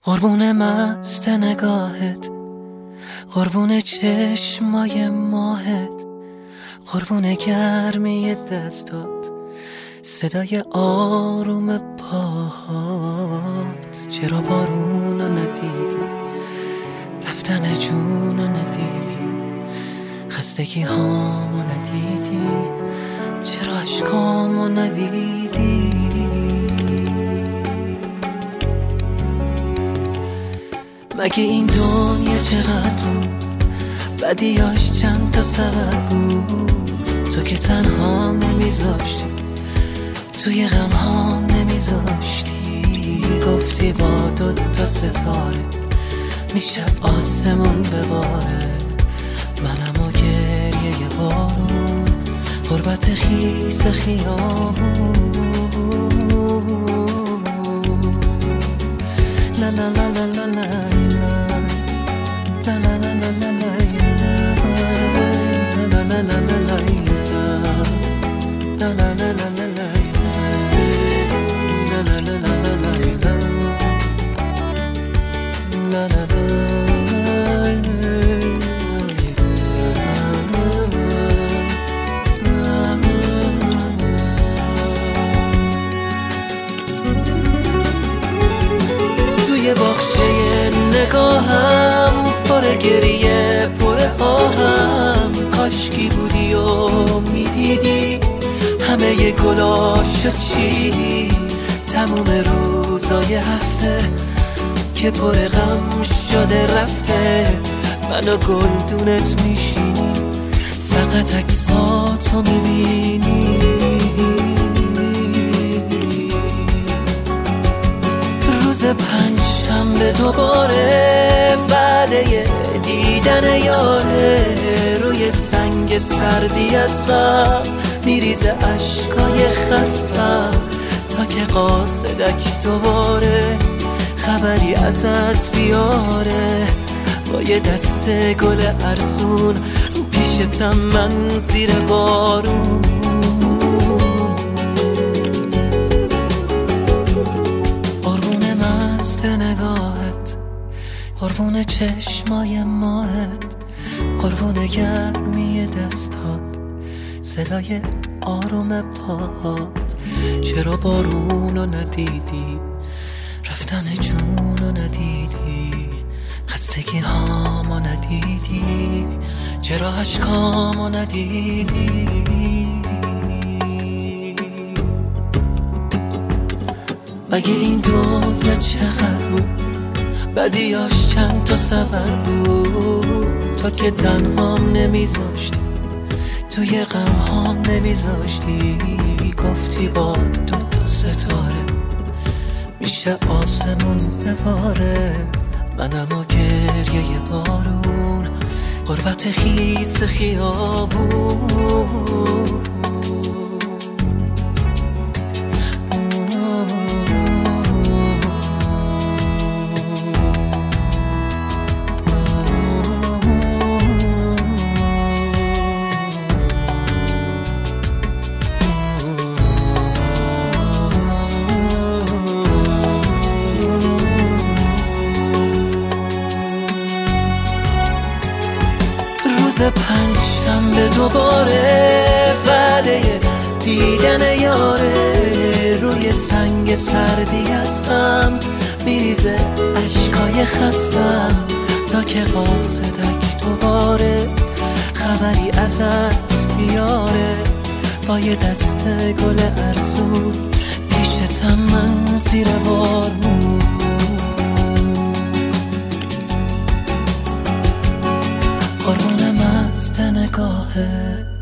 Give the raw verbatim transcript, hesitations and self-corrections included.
قربون مست نگاهت، قربون چشمای ماهت، قربون گرمی دستات، صدای آروم پاهات. چرا بارونو ندیدی، رفتن جونو ندیدی، خستگی هامو ندیدی، چرا عشقامو ندیدی؟ مگه این دنیا چقدر بود، بدیاش چند تا سبب بود. تو که تنهام نمیذاشتی، توی غم هام نمیذاشتی. گفتی با دوتا ستاره میشه آسمون بباره، منم و گریه بارون، غربت خیس خیابون. لا لا لا لا لا لا توی باغچه نگاهم پر گریه پر آهم، کاشکی بودی و میدیدی همه گلاشو چیدی. تموم روزای هفته که پر غم شده رفته، من و گلدونت میشینی فقط عکساتو میبینی. روز پنجشنبه دوباره وعده دیدن یاره، روی سنگ سردی از غم میریزه اشکای خستم، تا که قاصدک دوباره خبری ازت بیاره. با یه دست گل ارزون پیشتم من زیر بارون. قربون مست نگاهت، قربون چشمای ماهت، قربون گرمی دستات، صدای آروم پاهات. چرا بارونو ندیدی، رفتن جونو ندیدی، خستگی هامو ندیدی، چرا عشقامو ندیدی؟ مگه این دنیا چقدر بود، بدیاش چند تا سبب بود. تو که تنهام نمیذاشتی، توی غم هام نمیذاشتی. گفتی با دوتا ستاره میشه آسمون بباره، منم و گریه بارون، غربت خیس خیابون. روز پنجشنبه دوباره وعده دیدن یاره، روی سنگ سردی از غم میریزه اشکای خستم، تا که قاصدک دوباره خبری ازت بیاره. با یه دست گل ارزون پیشتم من زیر بارون. قربون مست نگاهت،